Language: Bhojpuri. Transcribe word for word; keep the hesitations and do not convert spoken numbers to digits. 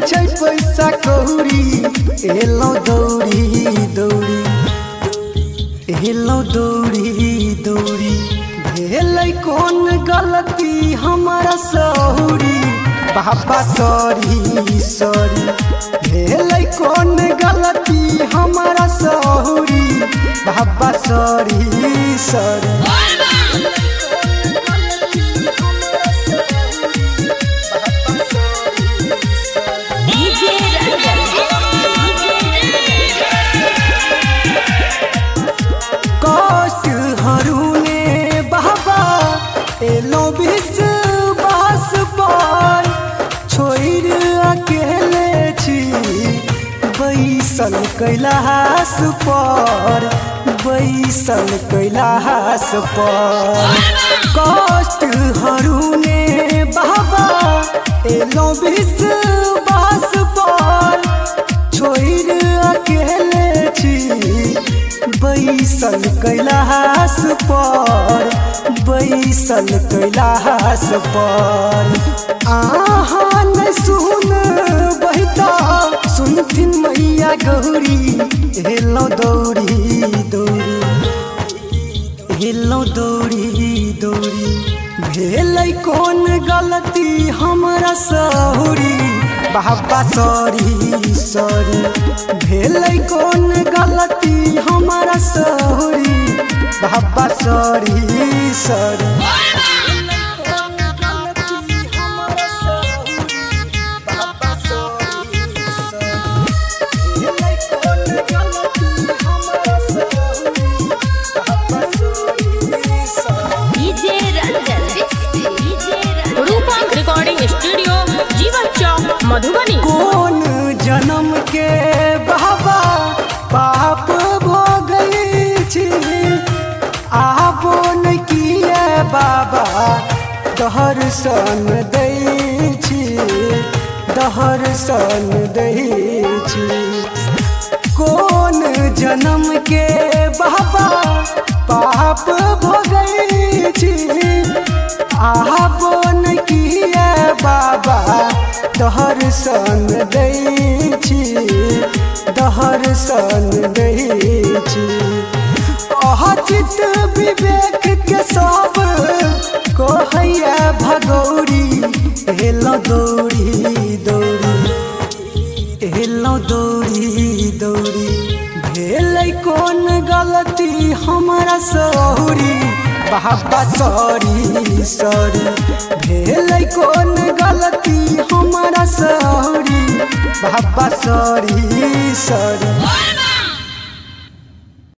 छै पैसा कौड़ी एलो दौड़ी दौड़ी एलो दौड़ी दौड़ी भेलै कौन गलती हमारा सहुरी बाबा सॉरी सॉरी भेलै कौन गलती हमारा सहुरी बाबा सॉरी सॉरी कष्ट हरूले बाबा एलो विश्वास पर छोड़ अकेले छी बैसल कैलाश पर बैसल कैलाश पर कष्ट हरूले बाबा एलो विश्वास पर छोड़ अकेले छी बैसल कैलाश पर बैसल कैलाश पर आहाँ न सुन बहिता सुनथिन मैया गौरी हेलो दौड़ी दौड़ी हेलो दौड़ी दौड़ी भेलै कौन गलती हमरा सहुरी बाबा सॉरी सॉरी भेलै कौन गलती हमारा सहुरी बाबा सॉरी सॉरी मधुबनी कौन जन्म के बाबा पाप भोगई छी आबो न किए बाबा दर्शन दै छी दर्शन दै छी कौन जन्म के बाबा पाप भोगई छी आबो न किए बाबा दर्शन दै छी दर्शन दै छी अचित विवेक के सब कहैया भगौरी हेलो दौड़ी दौड़ी हेलो दौड़ी दौड़ी भेलै कौन गलती हमारा सहुरी बाबा सॉरी सॉरी भेलै कौन गलती हमारा सहुरी बाबा सॉरी सॉरी।